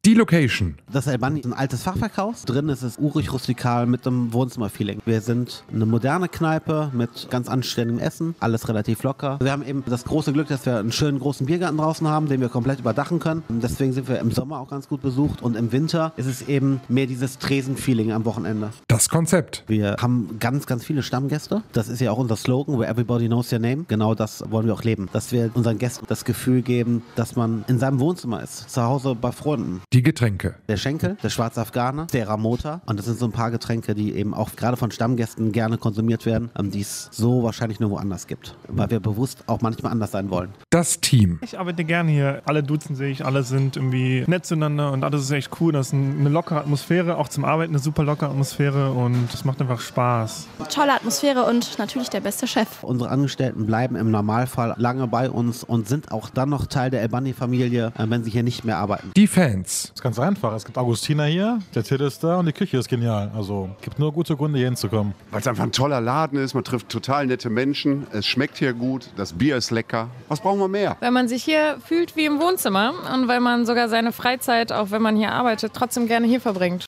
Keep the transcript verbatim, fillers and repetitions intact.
Die Location. Das Albani ist ein altes Fachwerkhaus. Drin ist es urig rustikal mit einem Wohnzimmerfeeling. Wir sind eine moderne Kneipe mit ganz anständigem Essen. Alles relativ locker. Wir haben eben das große Glück, dass wir einen schönen großen Biergarten draußen haben, den wir komplett überdachen können. Deswegen sind wir im Sommer auch ganz gut besucht. Und im Winter ist es eben mehr dieses Tresen-Feeling am Wochenende. Das Konzept. Wir haben ganz, ganz viele Stammgäste. Das ist ja auch unser Slogan, where everybody knows their name. Genau das wollen wir auch leben. Dass wir unseren Gästen das Gefühl geben, dass man in seinem Wohnzimmer ist. Zu Hause bei Freunden. Die Getränke. Der Schenkel, der schwarze Afghaner, der Ramota. Und das sind so ein paar Getränke, die eben auch gerade von Stammgästen gerne konsumiert werden, die es so wahrscheinlich nirgendwo anders gibt. Weil wir bewusst auch manchmal anders sein wollen. Das Team. Ich arbeite gerne hier. Alle duzen sich, alle sind irgendwie nett zueinander und alles ist echt cool. Das ist eine lockere Atmosphäre, auch zum Arbeiten eine super lockere Atmosphäre und es macht einfach Spaß. Tolle Atmosphäre und natürlich der beste Chef. Unsere Angestellten bleiben im Normalfall lange bei uns und sind auch dann noch Teil der Albani-Familie, wenn sie hier nicht mehr arbeiten. Die Fans. Das ist ganz einfach. Es gibt Augustiner hier, der Till ist da und die Küche ist genial. Also gibt nur gute Gründe, hier hinzukommen. Weil es einfach ein toller Laden ist, man trifft total nette Menschen, es schmeckt hier gut, das Bier ist lecker. Was brauchen wir mehr? Weil man sich hier fühlt wie im Wohnzimmer und weil man sogar seine Freizeit, auch wenn man hier arbeitet, trotzdem gerne hier verbringt.